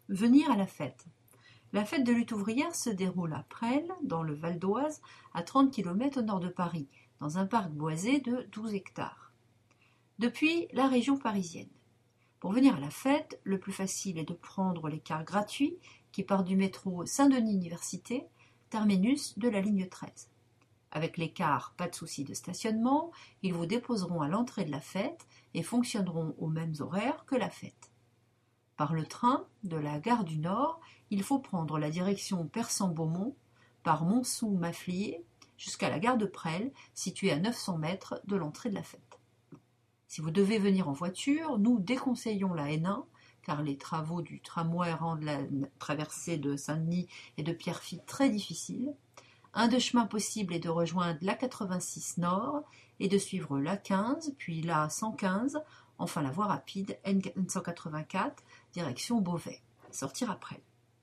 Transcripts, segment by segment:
Venir à la fête. La fête de lutte ouvrière se déroule à Presles, dans le Val d'Oise, à 30 km au nord de Paris, dans un parc boisé de 12 hectares. Depuis la région parisienne. Pour venir à la fête, le plus facile est de prendre les cars gratuits qui partent du métro Saint-Denis Université, terminus de la ligne 13. Avec les cars, pas de souci de stationnement, ils vous déposeront à l'entrée de la fête et fonctionneront aux mêmes horaires que la fête. Par le train, de la gare du Nord, il faut prendre la direction Persan-Beaumont, par Montsou-Maffliers, jusqu'à la gare de Presles, située à 900 mètres de l'entrée de la fête. Si vous devez venir en voiture, nous déconseillons la N1, car les travaux du tramway rendent la traversée de Saint-Denis et de Pierrefitte très difficile. Un des chemins possibles est de rejoindre la 86 Nord et de suivre la 15, puis la 115, enfin la voie rapide N184, direction Beauvais, sortir après.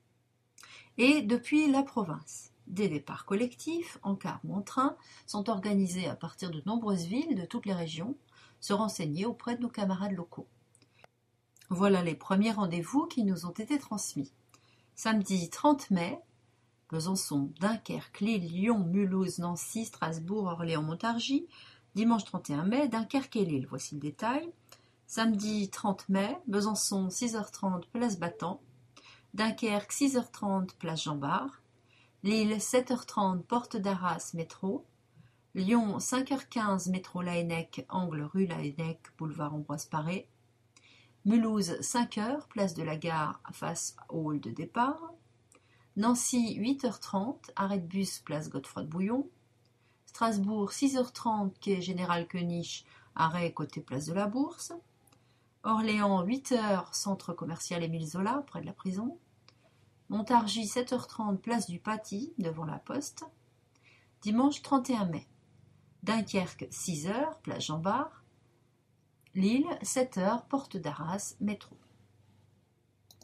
Et depuis la province, des départs collectifs, en car ou en train, sont organisés à partir de nombreuses villes de toutes les régions, se renseigner auprès de nos camarades locaux. Voilà les premiers rendez-vous qui nous ont été transmis. Samedi 30 mai, Besançon, Dunkerque, Lille, Lyon, Mulhouse, Nancy, Strasbourg, Orléans, Montargis. Dimanche 31 mai, Dunkerque et Lille. Voici le détail. Samedi 30 mai, Besançon, 6h30, place Battant. Dunkerque, 6h30, place Jean-Bart. Lille, 7h30, porte d'Arras, métro. Lyon, 5h15, métro Laennec, angle rue Laennec, boulevard Ambroise Paré. Mulhouse, 5h, place de la Gare, face au hall de départ. Nancy, 8h30, arrêt de bus, place Godefroy-de-Bouillon. Strasbourg, 6h30, quai Général Koenig, arrêt côté place de la Bourse. Orléans, 8h, centre commercial Émile Zola, près de la prison. Montargis, 7h30, place du Paty, devant la Poste. Dimanche 31 mai. Dunkerque, 6h, place Jean-Bart. Lille, 7h, porte d'Arras, métro.